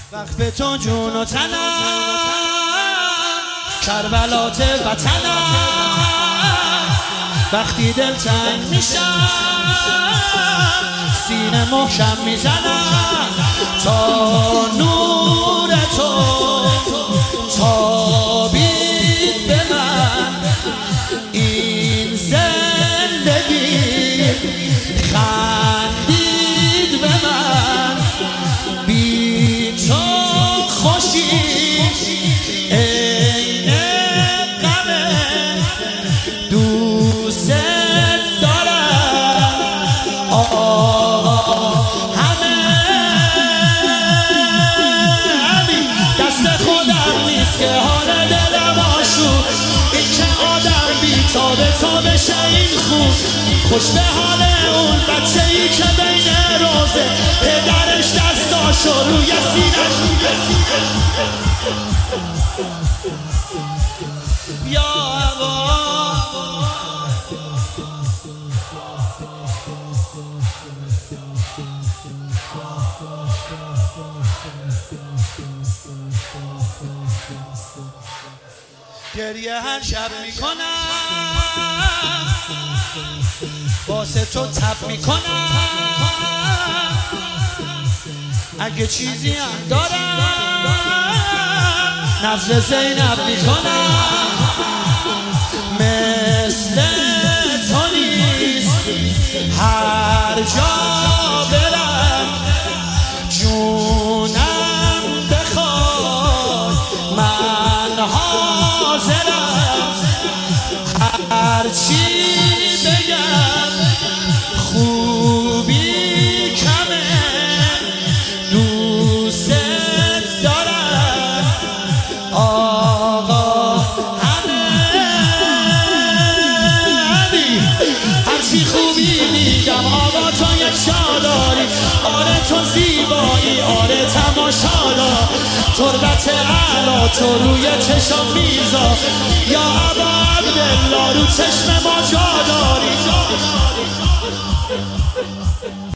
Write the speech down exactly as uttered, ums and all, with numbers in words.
وقف تو جون و تنم، کربلات وطنم. وقتی دل تنگ میشم سینه محکم میزنم تا نور تو تابید به من. این زندگی خندید به من، بی تو خوشی عین غمه. دوست دارم آقا همه، دست خودم نیست که حال دلم آشوب. این که آدم بی تابه تا بشه این خوب. خوش به حال اون بچه ای که بین روزه پدرش دستاشو روی سینش یا هوا. گریه هر شب میکنم واسه تو تب میکنم. اگه چیزی هم دارم نفس زینب میکنم. مثل تو نیست هر جا برم، جونم بخواد من حاضرم. هرچی بگم خوبی کمه، دوست دارم آقا همه. هرچی خوبی میگم آقا تو یک شاداری. آره تو زیبایی، آره تماشا دار. تربت اعلا تو روی چشم میزا، یا ابا عبدالله رو چشم ما جا داری.